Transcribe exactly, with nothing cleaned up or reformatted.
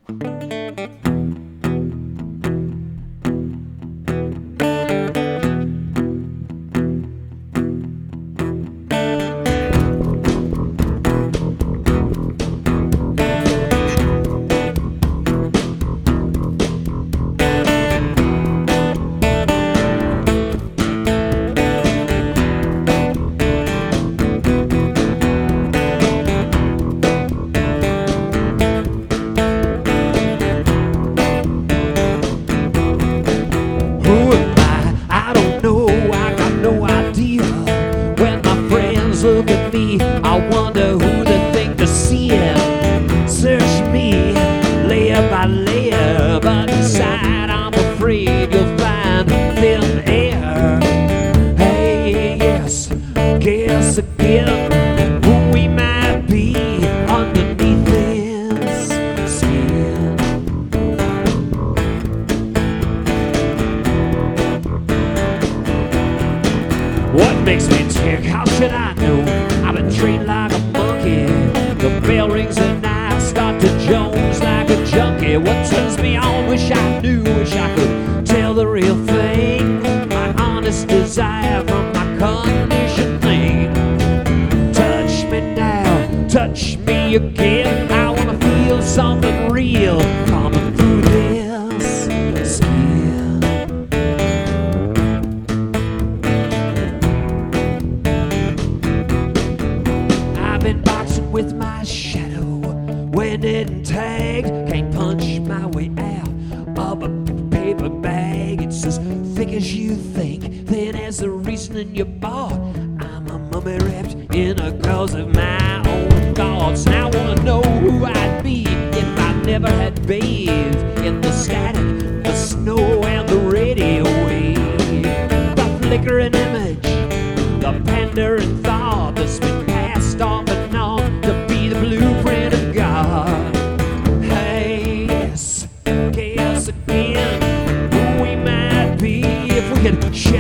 Who am I? I don't know, I got no idea. When my friends look at me, I wonder who they think they're seeing. Search me layer by layer, but inside I'm afraid you'll find thin air. Hey, yes, guess again who we might be underneath this skin. What makes me tick? How should I know? I've been trained like a monkey. The bell rings and I start to jones like a junkie. What turns me on? Wish I knew, wish I could tell the real thing. My honest desire from my conditioning. Touch me now, touch me again. I wanna feel something real coming through this skin. I've been boxing with my shadow, winning and tagged. Can't punch my way out of a paper bag. It's as thick as you think, thin as the reasoning you bought. I'm a mummy wrapped in a gauze of my own thoughts. And I wanna know who I'd be if I never had bathed in the static, the snow and the radio wave. The flickering image, the pandering thought that's been passed off and on to be the blueprint of God. Hey, yes, guess again who we might be if we could share